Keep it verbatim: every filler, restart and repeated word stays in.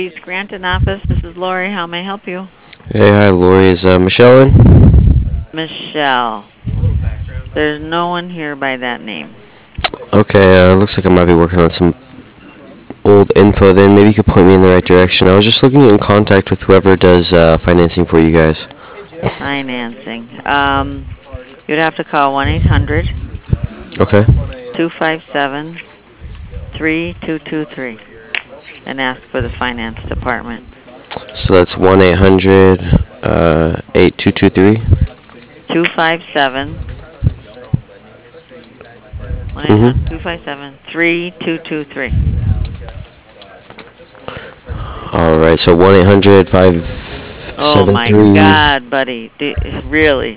Securities Granton office. This is Lori. How may I help you? Hey, hi, Lori. Is uh, Michelle in? Michelle. There's no one here by that name. Okay, uh, looks like I might be working on some old info then. Maybe you could point me in the right direction. I was just looking in contact with whoever does uh, financing for you guys. Financing. Um, you'd have to call one eight hundred Okay. two five seven three two two three and ask for the finance department. So that's one eight hundred uh, eight two two three. two five seven one eight hundred two Mm-hmm. five seven three two two three. All right. So one eight hundred five Oh seven my three. God, buddy. Do, really?